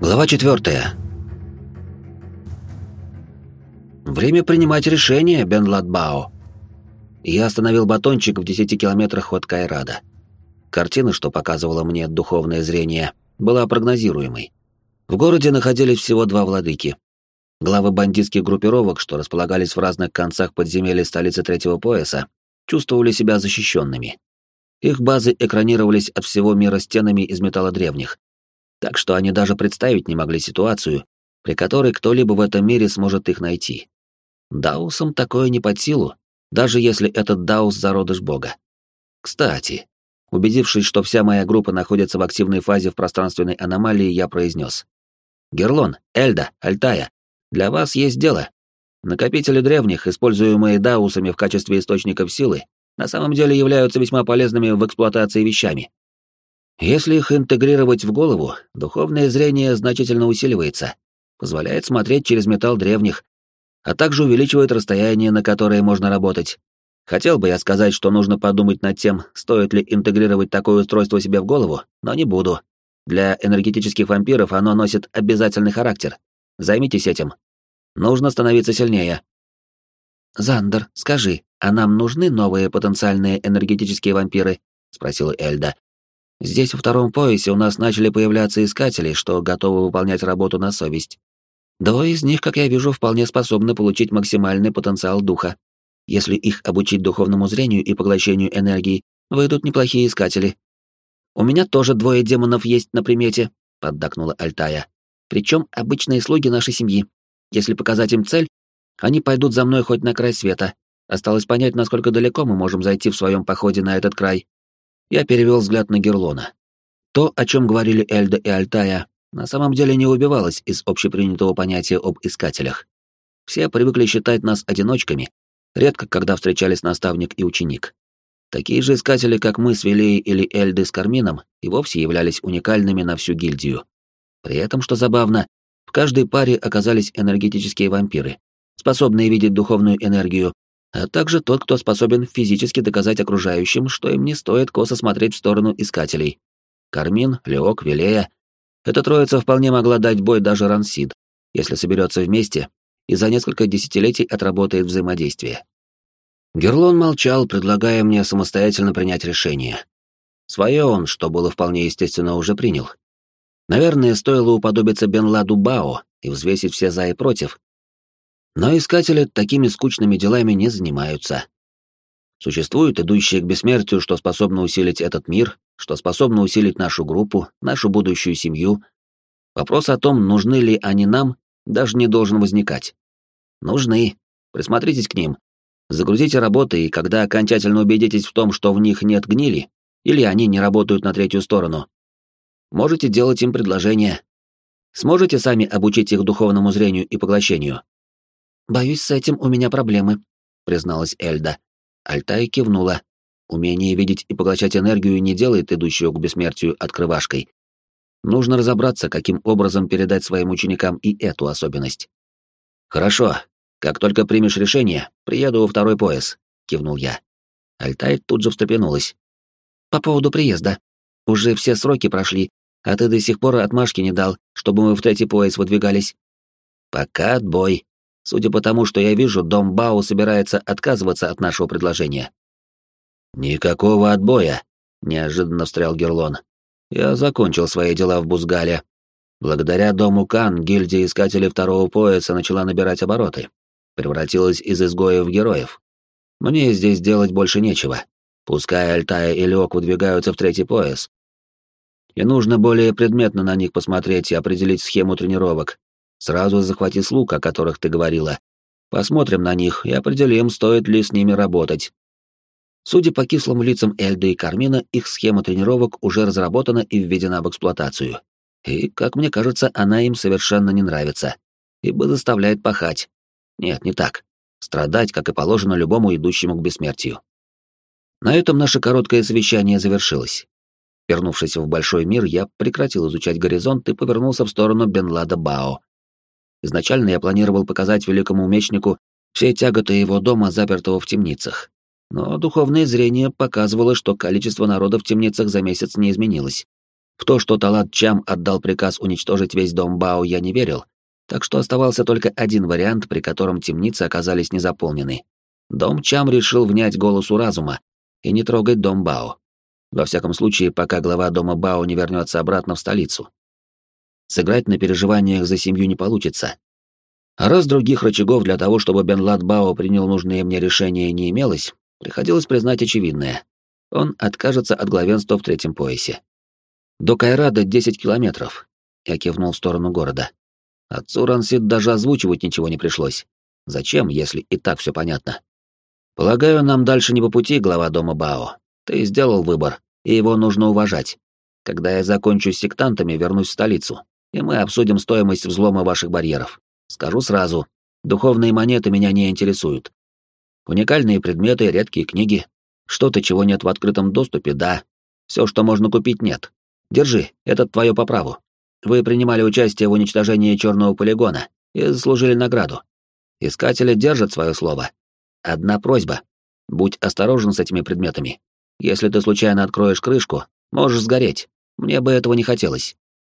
Глава 4. Время принимать решение, Бен Ладбао. Я остановил батончик в 10 километрах от Кайрада. Картина, что показывала мне духовное зрение, была прогнозируемой. В городе находились всего два владыки. Главы бандитских группировок, что располагались в разных концах подземелья столицы Третьего пояса, чувствовали себя защищенными. Их базы экранировались от всего мира стенами из металла древних, так что они даже представить не могли ситуацию, при которой кто-либо в этом мире сможет их найти. Даусам такое не под силу, даже если этот Даус зародыш бога. Кстати, убедившись, что вся моя группа находится в активной фазе в пространственной аномалии, я произнес: «Герлон, Эльда, Альтая, для вас есть дело. Накопители древних, используемые даусами в качестве источников силы, на самом деле являются весьма полезными в эксплуатации вещами. Если их интегрировать в голову, духовное зрение значительно усиливается, позволяет смотреть через металл древних, а также увеличивает расстояние, на которое можно работать. Хотел бы я сказать, что нужно подумать над тем, стоит ли интегрировать такое устройство себе в голову, но не буду. Для энергетических вампиров оно носит обязательный характер. Займитесь этим. Нужно становиться сильнее». «Зандер, скажи, а нам нужны новые потенциальные энергетические вампиры?» — спросила Эльда. «Здесь, во втором поясе, у нас начали появляться искатели, что готовы выполнять работу на совесть. Двое из них, как я вижу, вполне способны получить максимальный потенциал духа. Если их обучить духовному зрению и поглощению энергии, выйдут неплохие искатели. У меня тоже двое демонов есть на примете», — поддакнула Альтая. «Причем обычные слуги нашей семьи. Если показать им цель, они пойдут за мной хоть на край света. Осталось понять, насколько далеко мы можем зайти в своем походе на этот край». Я перевел взгляд на Герлона. То, о чем говорили Эльда и Альтая, на самом деле не выбивалось из общепринятого понятия об искателях. Все привыкли считать нас одиночками, редко когда встречались наставник и ученик. Такие же искатели, как мы с Вилеей или Эльды с Кармином, и вовсе являлись уникальными на всю гильдию. При этом, что забавно, в каждой паре оказались энергетические вампиры, способные видеть духовную энергию, а также тот, кто способен физически доказать окружающим, что им не стоит косо смотреть в сторону искателей. Кармин, Леок, Вилея. Эта троица вполне могла дать бой даже Рансид, если соберется вместе и за несколько десятилетий отработает взаимодействие. Герлон молчал, предлагая мне самостоятельно принять решение. Свое он, что было вполне естественно, уже принял. Наверное, стоило уподобиться Бен Ладу Бао и взвесить все за и против. Но искатели такими скучными делами не занимаются. Существуют идущие к бессмертию, что способны усилить этот мир, что способны усилить нашу группу, нашу будущую семью. Вопрос о том, нужны ли они нам, даже не должен возникать. Нужны. Присмотритесь к ним. Загрузите работы, и когда окончательно убедитесь в том, что в них нет гнили, или они не работают на третью сторону, можете делать им предложение. Сможете сами обучить их духовному зрению и поглощению? «Боюсь, с этим у меня проблемы», — призналась Эльда. Альтая кивнула. Умение видеть и поглощать энергию не делает идущего к бессмертию открывашкой. Нужно разобраться, каким образом передать своим ученикам и эту особенность. «Хорошо. Как только примешь решение, приеду во второй пояс», — кивнул я. Альтая тут же встрепенулась. «По поводу приезда. Уже все сроки прошли, а ты до сих пор отмашки не дал, чтобы мы в третий пояс выдвигались». «Пока отбой. Судя по тому, что я вижу, дом Бао собирается отказываться от нашего предложения». «Никакого отбоя», — неожиданно встрял Герлон. «Я закончил свои дела в Бузгале. Благодаря дому Кан гильдия искателей второго пояса начала набирать обороты. Превратилась из изгоев в героев. Мне здесь делать больше нечего. Пускай Альтая и Леок выдвигаются в третий пояс. И нужно более предметно на них посмотреть и определить схему тренировок. Сразу захвати слуг, о которых ты говорила. Посмотрим на них и определим, стоит ли с ними работать». Судя по кислым лицам Эльды и Кармина, их схема тренировок уже разработана и введена в эксплуатацию. И, как мне кажется, она им совершенно не нравится, ибо заставляет пахать. Нет, не так. Страдать, как и положено любому идущему к бессмертию. На этом наше короткое совещание завершилось. Вернувшись в большой мир, я прекратил изучать горизонт и повернулся в сторону Бен Лада Бао. Изначально я планировал показать великому мечнику все тяготы его дома, запертого в темницах. Но духовное зрение показывало, что количество народа в темницах за месяц не изменилось. В то, что Талат Чам отдал приказ уничтожить весь дом Бао, я не верил, так что оставался только один вариант, при котором темницы оказались незаполнены. Дом Чам решил внять голосу разума и не трогать дом Бао. Во всяком случае, пока глава дома Бао не вернется обратно в столицу. Сыграть на переживаниях за семью не получится. А раз других рычагов для того, чтобы Бенлад Бао принял нужные мне решения, не имелось, приходилось признать очевидное. Он откажется от главенства в третьем поясе. До Кайрада 10 километров. Я кивнул в сторону города. Отцу Рансид даже озвучивать ничего не пришлось. Зачем, если и так все понятно? Полагаю, нам дальше не по пути, глава дома Бао. Ты сделал выбор, и его нужно уважать. Когда я закончу с сектантами, вернусь в столицу, и мы обсудим стоимость взлома ваших барьеров. Скажу сразу, духовные монеты меня не интересуют. Уникальные предметы, редкие книги, что-то, чего нет в открытом доступе, да. Все, что можно купить, нет. Держи, это твое по праву. Вы принимали участие в уничтожении черного полигона и заслужили награду. Искатели держат свое слово. Одна просьба. Будь осторожен с этими предметами. Если ты случайно откроешь крышку, можешь сгореть. Мне бы этого не хотелось.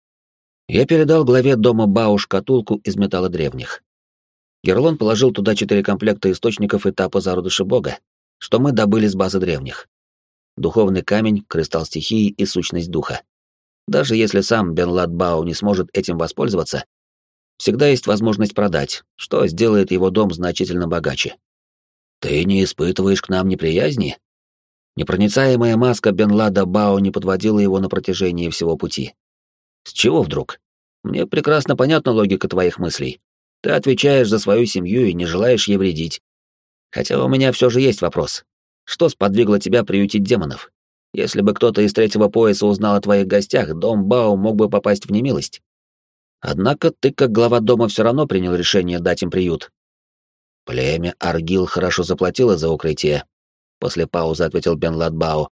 Я передал главе дома Бао шкатулку из металла древних. Герлон положил туда 4 комплекта источников этапа зародыша бога, что мы добыли с базы древних. Духовный камень, кристалл стихии и сущность духа. Даже если сам Бенлад Бао не сможет этим воспользоваться, всегда есть возможность продать, что сделает его дом значительно богаче. Ты не испытываешь к нам неприязни? Непроницаемая маска Бенлада Бао не подводила его на протяжении всего пути. С чего вдруг? Мне прекрасно понятна логика твоих мыслей. Ты отвечаешь за свою семью и не желаешь ей вредить. Хотя у меня все же есть вопрос. Что сподвигло тебя приютить демонов? Если бы кто-то из третьего пояса узнал о твоих гостях, дом Бао мог бы попасть в немилость. Однако ты, как глава дома, все равно принял решение дать им приют. Племя Аргил хорошо заплатило за укрытие. После паузы ответил Бенлад Бао.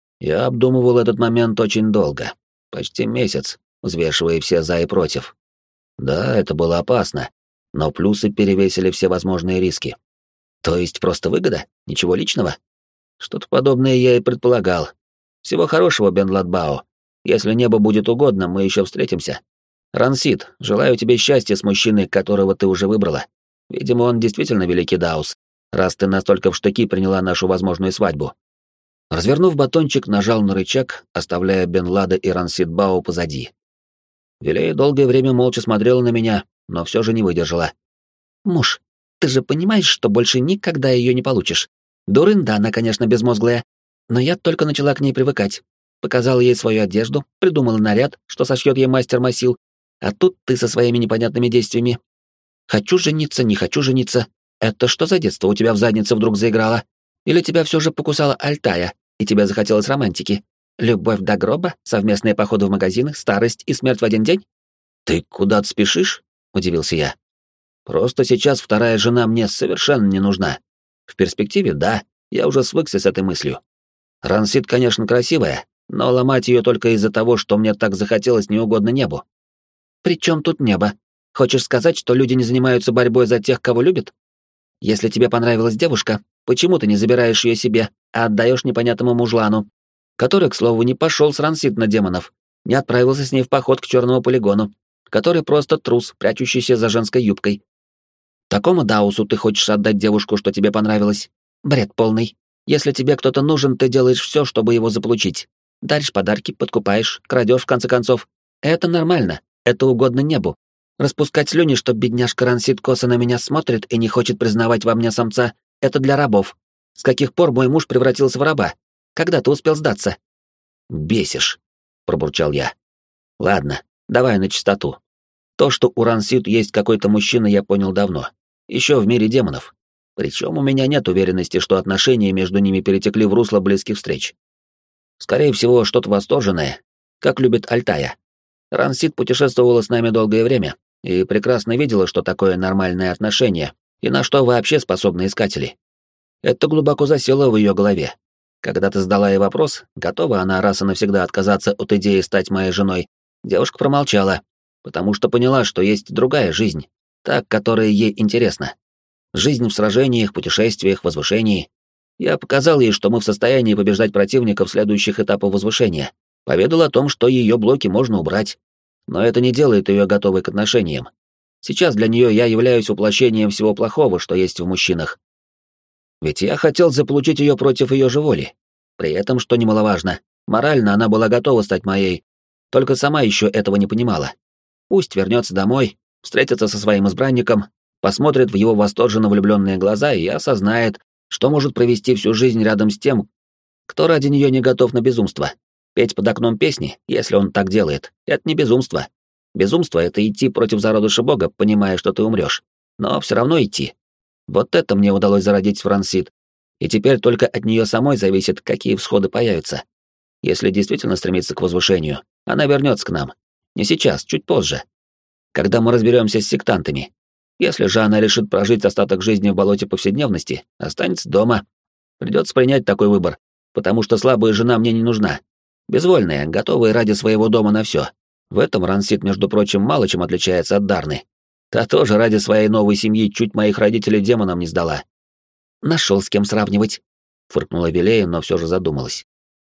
Я обдумывал этот момент очень долго. Почти месяц, взвешивая все за и против. Да, это было опасно, но плюсы перевесили все возможные риски. То есть просто выгода? Ничего личного? Что-то подобное я и предполагал. Всего хорошего, Бенлад Бао. Если небо будет угодно, мы еще встретимся. Рансид, желаю тебе счастья с мужчиной, которого ты уже выбрала. Видимо, он действительно великий даус, раз ты настолько в штыки приняла нашу возможную свадьбу. Развернув батончик, нажал на рычаг, оставляя Бенлада и Рансид Бао позади. Вилей долгое время молча смотрела на меня, но все же не выдержала. «Муж, ты же понимаешь, что больше никогда ее не получишь. Дурында она, конечно, безмозглая, но я только начала к ней привыкать. Показала ей свою одежду, придумала наряд, что сошьет ей мастер Масил, а тут ты со своими непонятными действиями. Хочу жениться, не хочу жениться. Это что за детство у тебя в заднице вдруг заиграло? Или тебя все же покусала Альтая, и тебе захотелось романтики? Любовь до гроба, совместные походы в магазины, старость и смерть в один день? Ты куда-то спешишь? Удивился я. Просто сейчас вторая жена мне совершенно не нужна. В перспективе, да, я уже свыкся с этой мыслью. Рансид, конечно, красивая, но ломать ее только из-за того, что мне так захотелось, не угодно небу. При чем тут небо? Хочешь сказать, что люди не занимаются борьбой за тех, кого любят? Если тебе понравилась девушка, почему ты не забираешь ее себе, а отдаешь непонятному мужлану, который, к слову, не пошел с Рансид на демонов, не отправился с ней в поход к черному полигону, который просто трус, прячущийся за женской юбкой? Такому даусу ты хочешь отдать девушку, что тебе понравилось? Бред полный. Если тебе кто-то нужен, ты делаешь все, чтобы его заполучить. Даришь подарки, подкупаешь, крадешь, в конце концов. Это нормально, это угодно небу. Распускать слюни, что бедняжка Рансид косо на меня смотрит и не хочет признавать во мне самца, это для рабов. С каких пор мой муж превратился в раба? Когда ты успел сдаться? Бесишь, пробурчал я. Ладно, давай на чистоту. То, что у Рансид есть какой-то мужчина, я понял давно. Еще в мире демонов. Причем у меня нет уверенности, что отношения между ними перетекли в русло близких встреч. Скорее всего, что-то восторженное, как любит Альтая. Рансид путешествовала с нами долгое время и прекрасно видела, что такое нормальное отношение и на что вообще способны искатели. Это глубоко засело в ее голове. Когда ты задала ей вопрос, готова она раз и навсегда отказаться от идеи стать моей женой, девушка промолчала, потому что поняла, что есть другая жизнь, та, которая ей интересна. Жизнь в сражениях, путешествиях, возвышении. Я показал ей, что мы в состоянии побеждать противников следующих этапов возвышения, Поведал о том, что ее блоки можно убрать. Но это не делает ее готовой к отношениям. Сейчас для нее я являюсь воплощением всего плохого, что есть в мужчинах. Ведь я хотел заполучить ее против ее же воли. При этом, что немаловажно, морально она была готова стать моей, только сама еще этого не понимала. Пусть вернется домой, встретится со своим избранником, посмотрит в его восторженно влюбленные глаза и осознает, что может провести всю жизнь рядом с тем, кто ради нее не готов на безумство. Петь под окном песни, если он так делает, это не безумство. Безумство — это идти против зародыша Бога, понимая, что ты умрешь. Но все равно идти. Вот это мне удалось зародить в Рансид. И теперь только от нее самой зависит, какие всходы появятся. Если действительно стремиться к возвышению, она вернется к нам. Не сейчас, чуть позже. Когда мы разберемся с сектантами. Если же она решит прожить остаток жизни в болоте повседневности, останется дома. Придется принять такой выбор, потому что слабая жена мне не нужна. Безвольная, готовая ради своего дома на все. В этом Рансид, между прочим, мало чем отличается от Дарны. Та тоже ради своей новой семьи чуть моих родителей демонам не сдала. Нашел с кем сравнивать, фыркнула Вилея, но все же задумалась.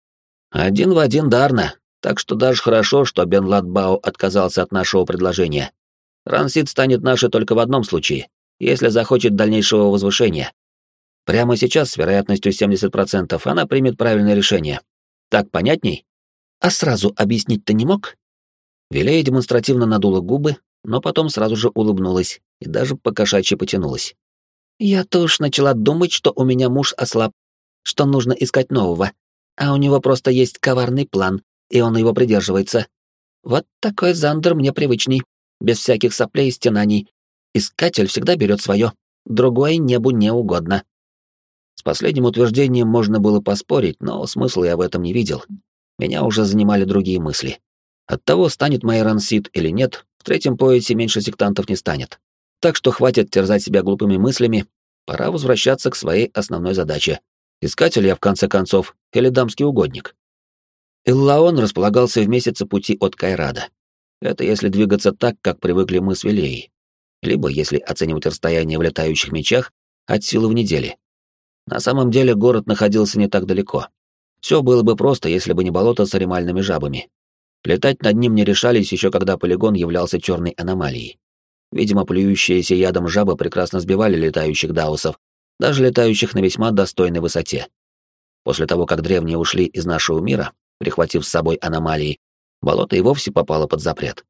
Один в один Дарна, так что даже хорошо, что Бен Ладбао отказался от нашего предложения. Рансид станет нашей только в одном случае, если захочет дальнейшего возвышения. Прямо сейчас, с вероятностью 70%, она примет правильное решение. Так понятней? А сразу объяснить-то не мог? Вилея демонстративно надула губы, но потом сразу же улыбнулась и даже по-кошачьи потянулась. Я-то уж начала думать, что у меня муж ослаб, что нужно искать нового, а у него просто есть коварный план, и он его придерживается. Вот такой Зандер мне привычней, без всяких соплей и стенаний. Искатель всегда берет свое, другое небу не угодно. С последним утверждением можно было поспорить, но смысла я в этом не видел. Меня уже занимали другие мысли. От того, станет моя Рансид или нет, в третьем поясе меньше сектантов не станет. Так что хватит терзать себя глупыми мыслями, пора возвращаться к своей основной задаче. Искатель я, в конце концов, или дамский угодник. Иллаон располагался в месяце пути от Кайрада. Это если двигаться так, как привыкли мы с Вилеей. Либо, если оценивать расстояние в летающих мечах, от силы в неделе. На самом деле город находился не так далеко. Все было бы просто, если бы не болото с аримальными жабами. Летать над ним не решались еще когда полигон являлся черной аномалией. Видимо, плюющиеся ядом жабы прекрасно сбивали летающих даусов, даже летающих на весьма достойной высоте. После того, как древние ушли из нашего мира, прихватив с собой аномалии, болото и вовсе попало под запрет.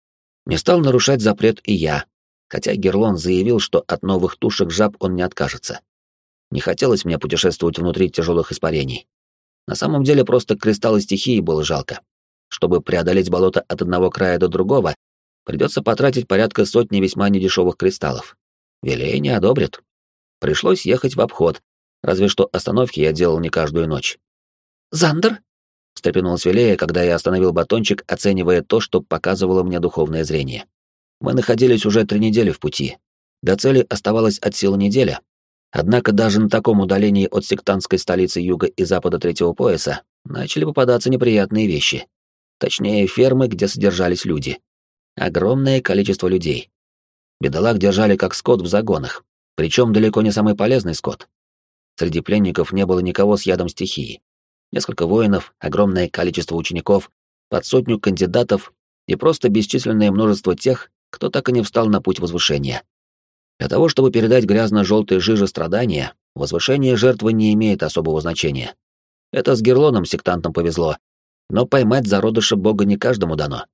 Не стал нарушать запрет и я, хотя Герлон заявил, что от новых тушек жаб он не откажется. Не хотелось мне путешествовать внутри тяжелых испарений. На самом деле просто кристаллы стихии было жалко. Чтобы преодолеть болото от одного края до другого, придется потратить порядка сотни весьма недешевых кристаллов. Вилея не одобрит. Пришлось ехать в обход, разве что остановки я делал не каждую ночь. «Зандер?» — встрепенулась Вилея, когда я остановил батончик, оценивая то, что показывало мне духовное зрение. Мы находились уже 3 недели в пути. До цели оставалась от силы неделя. Однако даже на таком удалении от сектантской столицы юга и запада третьего пояса начали попадаться неприятные вещи. Точнее, фермы, где содержались люди. Огромное количество людей. Бедолаг держали как скот в загонах, причем далеко не самый полезный скот. Среди пленников не было никого с ядом стихии. Несколько воинов, огромное количество учеников, под 100 кандидатов и просто бесчисленное множество тех, кто так и не встал на путь возвышения. Для того, чтобы передать грязно-желтой жиже страдания, возвышение жертвы не имеет особого значения. Это с Герлоном сектантам повезло, но поймать зародыша бога не каждому дано.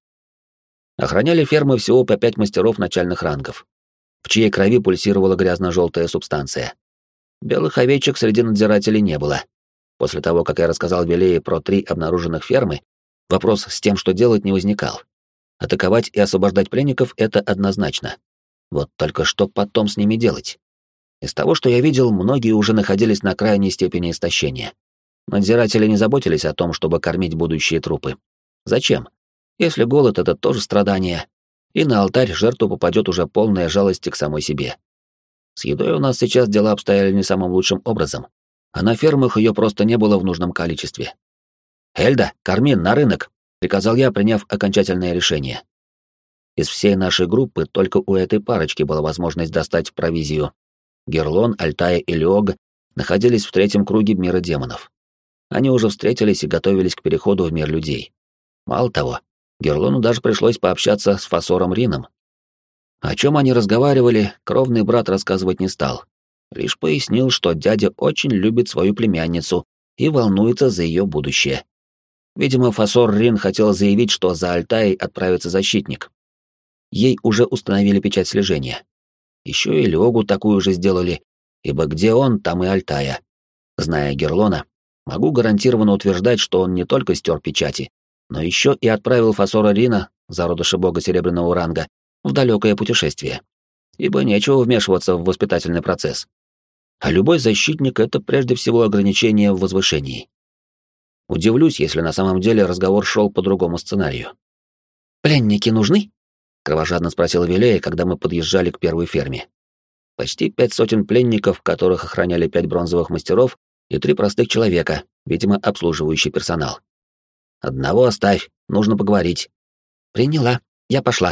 Охраняли фермы всего по 5 мастеров начальных рангов, в чьей крови пульсировала грязно-желтая субстанция. Белых овечек среди надзирателей не было. После того, как я рассказал Вилее про 3 обнаруженных фермы, вопрос с тем, что делать, не возникал. Атаковать и освобождать пленников — это однозначно. Вот только что потом с ними делать? Из того, что я видел, многие уже находились на крайней степени истощения. Надзиратели не заботились о том, чтобы кормить будущие трупы. Зачем? Если голод — это тоже страдание, и на алтарь жертву попадет уже полная жалости к самой себе. С едой у нас сейчас дела обстояли не самым лучшим образом, а на фермах ее просто не было в нужном количестве. «Эльда, Кармин, на рынок!» — приказал я, приняв окончательное решение. Из всей нашей группы только у этой парочки была возможность достать провизию. Герлон, Альтая и Леог находились в 3-м круге мира демонов. Они уже встретились и готовились к переходу в мир людей, Мало того, Герлону даже пришлось пообщаться с Фасором Рином. О чем они разговаривали, кровный брат рассказывать не стал. Лишь пояснил, что дядя очень любит свою племянницу и волнуется за ее будущее. Видимо, Фасор Рин хотел заявить, что за Альтаей отправится защитник. Ей уже установили печать слежения. Еще и Лёгу такую же сделали, ибо где он, там и Альтая. Зная Герлона, могу гарантированно утверждать, что он не только стер печати, но еще и отправил Фасора Рина, зародыша бога серебряного ранга, в далекое путешествие. Ибо нечего вмешиваться в воспитательный процесс. А любой защитник — это прежде всего ограничение в возвышении. Удивлюсь, если на самом деле разговор шел по другому сценарию. «Пленники нужны?» — кровожадно спросила Вилея, когда мы подъезжали к первой ферме. Почти 500 пленников, которых охраняли 5 бронзовых мастеров и 3 простых человека, видимо, обслуживающий персонал. «Одного оставь, нужно поговорить». «Приняла, я пошла».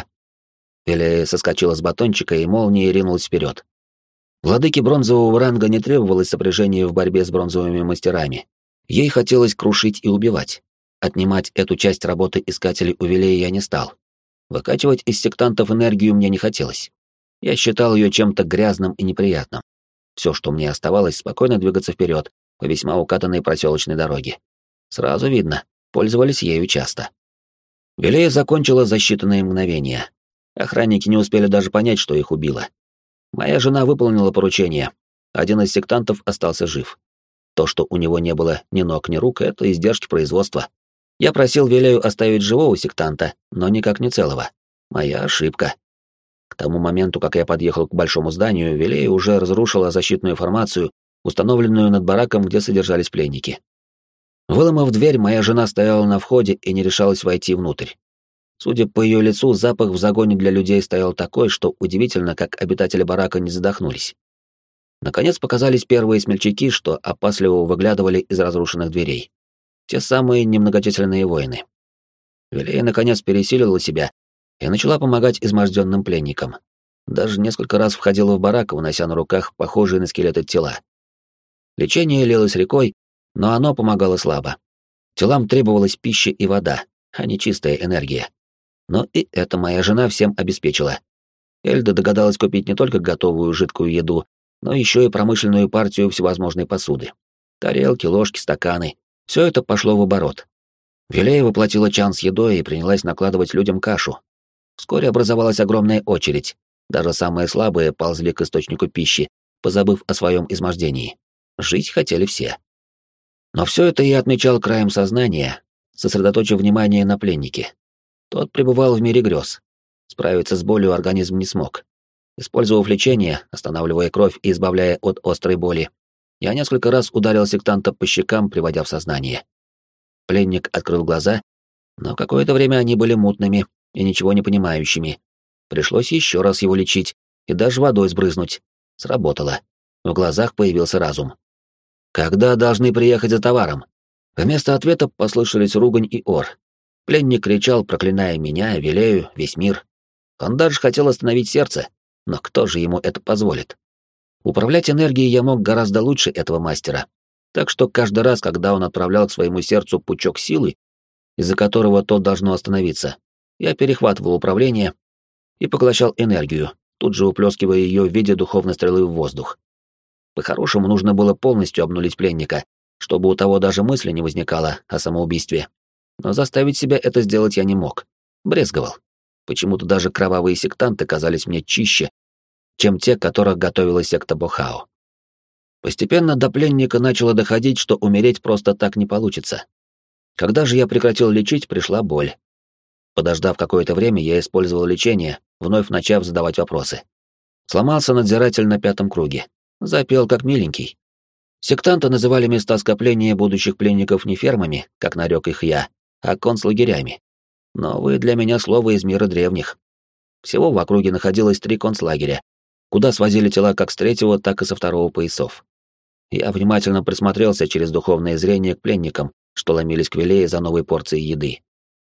Вилея соскочила с батончика и молнией ринулась вперед. Владыке бронзового ранга не требовалось сопряжение в борьбе с бронзовыми мастерами. Ей хотелось крушить и убивать. Отнимать эту часть работы искателей у Вилеи я не стал. Выкачивать из сектантов энергию мне не хотелось. Я считал ее чем-то грязным и неприятным. Все, что мне оставалось, спокойно двигаться вперед по весьма укатанной проселочной дороге. Сразу видно, пользовались ею часто. Вилея закончила за считанные мгновения. Охранники не успели даже понять, что их убило. Моя жена выполнила поручение. Один из сектантов остался жив. То, что у него не было ни ног, ни рук, — это издержки производства. Я просил Вилею оставить живого сектанта, но никак не целого. Моя ошибка. К тому моменту, как я подъехал к большому зданию, Вилея уже разрушила защитную формацию, установленную над бараком, где содержались пленники. Выломав дверь, моя жена стояла на входе и не решалась войти внутрь. Судя по ее лицу, запах в загоне для людей стоял такой, что удивительно, как обитатели барака не задохнулись. Наконец показались первые смельчаки, что опасливо выглядывали из разрушенных дверей. Те самые немногочисленные воины. Вилея наконец пересилила себя и начала помогать изможденным пленникам. Даже несколько раз входила в барак, унося на руках похожие на скелеты тела. Лечение лилось рекой, но оно помогало слабо. Телам требовалась пища и вода, а не чистая энергия. Но и это моя жена всем обеспечила. Эльда догадалась купить не только готовую жидкую еду, но еще и промышленную партию всевозможной посуды. Тарелки, ложки, стаканы — все это пошло в оборот. Вилея воплотила чан с едой и принялась накладывать людям кашу. Вскоре образовалась огромная очередь. Даже самые слабые ползли к источнику пищи, позабыв о своем измождении. Жить хотели все. Но все это я отмечал краем сознания, сосредоточив внимание на пленнике. Тот пребывал в мире грез. Справиться с болью организм не смог. Использовав лечение, останавливая кровь и избавляя от острой боли, я несколько раз ударил сектанта по щекам, приводя в сознание. Пленник открыл глаза, но какое-то время они были мутными и ничего не понимающими. Пришлось еще раз его лечить и даже водой сбрызнуть. Сработало. В глазах появился разум. «Когда должны приехать за товаром?» Вместо ответа послышались ругань и ор. Пленник кричал, проклиная меня, Вилею, весь мир. Он даже хотел остановить сердце, но кто же ему это позволит? Управлять энергией я мог гораздо лучше этого мастера, так что каждый раз, когда он отправлял к своему сердцу пучок силы, из-за которого то должно остановиться, я перехватывал управление и поглощал энергию, тут же уплескивая ее в виде духовной стрелы в воздух. По-хорошему, нужно было полностью обнулить пленника, чтобы у того даже мысли не возникало о самоубийстве. Но заставить себя это сделать я не мог. Брезговал. Почему-то даже кровавые сектанты казались мне чище, чем те, которых готовила секта Бохао. Постепенно до пленника начало доходить, что умереть просто так не получится. Когда же я прекратил лечить, пришла боль. Подождав какое-то время, я использовал лечение, вновь начав задавать вопросы. Сломался надзиратель на 5-м круге. Запел как миленький. Сектанты называли места скопления будущих пленников не фермами, как нарек их я, а концлагерями. Новое для меня слово из мира древних. Всего в округе находилось 3 концлагеря, куда свозили тела как с 3-го, так и со 2-го поясов. Я внимательно присмотрелся через духовное зрение к пленникам, что ломились к Вилее за новой порцией еды.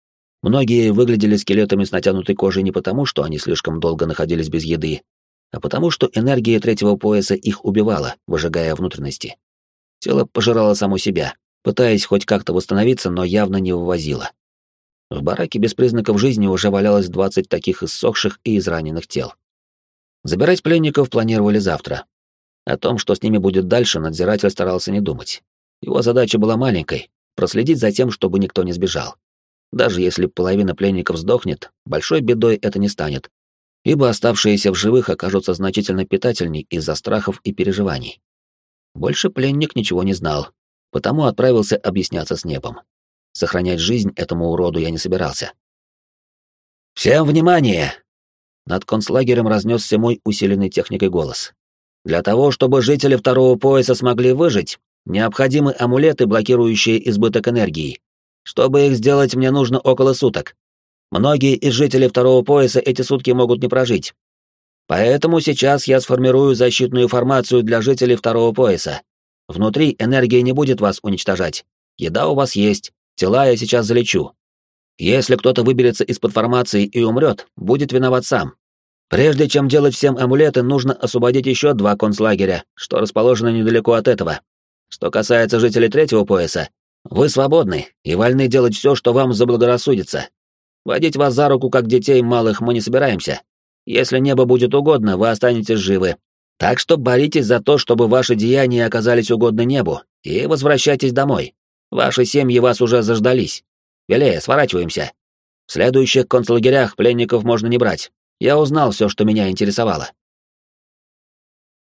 Многие выглядели скелетами с натянутой кожей не потому, что они слишком долго находились без еды, а потому что энергия 3-го пояса их убивала, выжигая внутренности. Тело пожирало само себя, пытаясь хоть как-то восстановиться, но явно не вывозило. В бараке без признаков жизни уже валялось 20 таких иссохших и израненных тел. Забирать пленников планировали завтра. О том, что с ними будет дальше, надзиратель старался не думать. Его задача была маленькой — проследить за тем, чтобы никто не сбежал. Даже если половина пленников сдохнет, большой бедой это не станет, ибо оставшиеся в живых окажутся значительно питательней из-за страхов и переживаний. Больше пленник ничего не знал, потому отправился объясняться с небом. Сохранять жизнь этому уроду я не собирался. «Всем внимание!» Над концлагерем разнесся мой усиленный техникой голос. «Для того, чтобы жители второго пояса смогли выжить, необходимы амулеты, блокирующие избыток энергии. Чтобы их сделать, мне нужно около суток. Многие из жителей второго пояса эти сутки могут не прожить. Поэтому сейчас я сформирую защитную формацию для жителей второго пояса. Внутри энергия не будет вас уничтожать. Еда у вас есть, тела я сейчас залечу. Если кто-то выберется из-под формации и умрет, будет виноват сам. Прежде чем делать всем амулеты, нужно освободить еще 2 концлагеря, что расположены недалеко от этого. Что касается жителей третьего пояса, вы свободны и вольны делать все, что вам заблагорассудится. Водить вас за руку, как детей малых, мы не собираемся. Если небо будет угодно, вы останетесь живы. Так что боритесь за то, чтобы ваши деяния оказались угодны небу, и возвращайтесь домой. Ваши семьи вас уже заждались. Велея, сворачиваемся. В следующих концлагерях пленников можно не брать. Я узнал все, что меня интересовало.